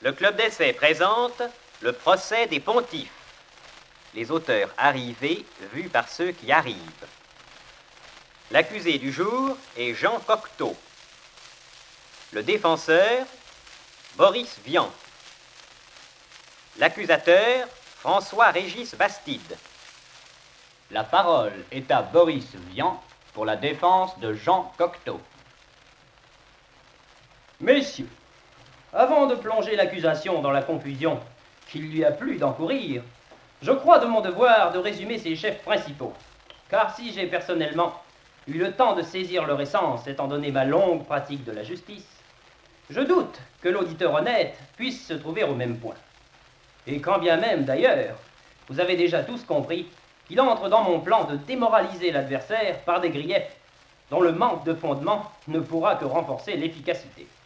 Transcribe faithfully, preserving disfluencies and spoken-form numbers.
Le club d'essai présente le procès des pontifes. Les auteurs arrivés vus par ceux qui arrivent. L'accusé du jour est Jean Cocteau. Le défenseur, Boris Vian. L'accusateur, François-Régis Bastide. La parole est à Boris Vian pour la défense de Jean Cocteau. Messieurs, avant de plonger l'accusation dans la confusion qu'il lui a plu d'encourir, je crois de mon devoir de résumer ses chefs principaux. Car si j'ai personnellement eu le temps de saisir leur essence, étant donné ma longue pratique de la justice, je doute que l'auditeur honnête puisse se trouver au même point. Et quand bien même, d'ailleurs, vous avez déjà tous compris qu'il entre dans mon plan de démoraliser l'adversaire par des griefs dont le manque de fondement ne pourra que renforcer l'efficacité.